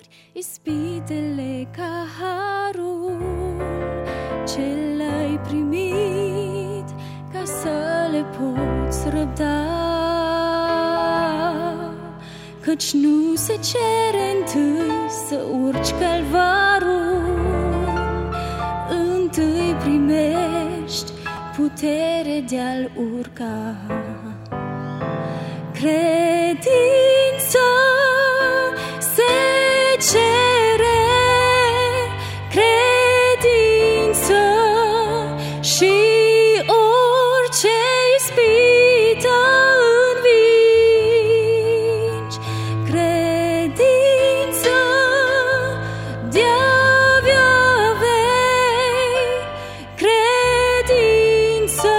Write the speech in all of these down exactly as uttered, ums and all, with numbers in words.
mari ispitele ca harul ce l-ai primit ca să le poți răbda. Căci nu se cere întâi să urci calvarul, întâi primești putere de-a-l urca. Credință se cere, credință și orice ispită învingi. Credință de-avea vei, credință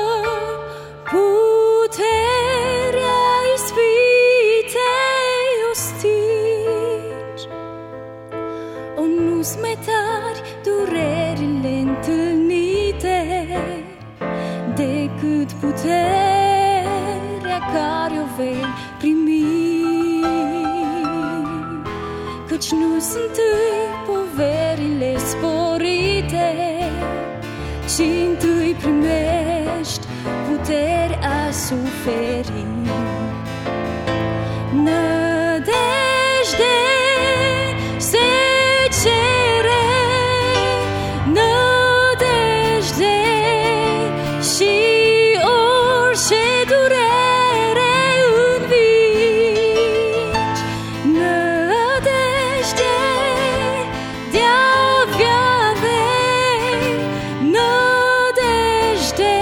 puterea ispitei o stingi. O nu smetari durerile întâlnite, decât puterea care o vei primi. Căci nu sunt întâi poverile sporite, ci întâi primești puterea suferi. Nădejde se cere, nădejde și orice durere învingi. Nădejde de-avea vei, nădejde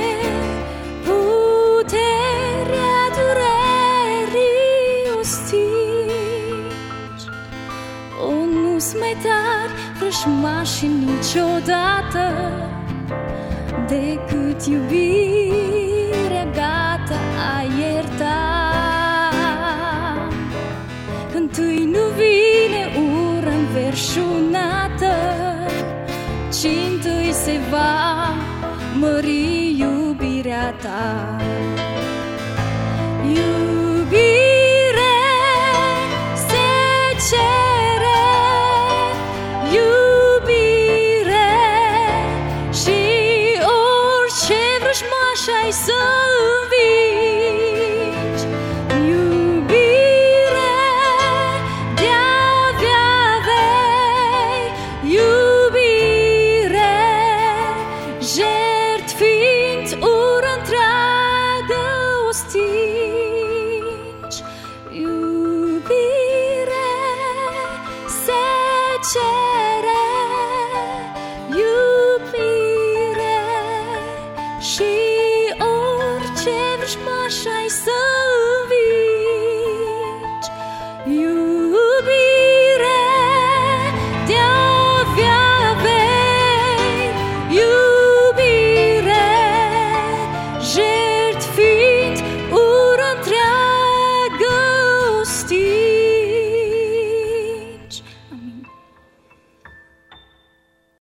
puterea durerii o stingi. O nu smetari vrăjmașii niciodată, decât iubirea gata a ierta. Întâi nu vine ură înverșunată, ci întâi se va mări iubirea ta. Iubirea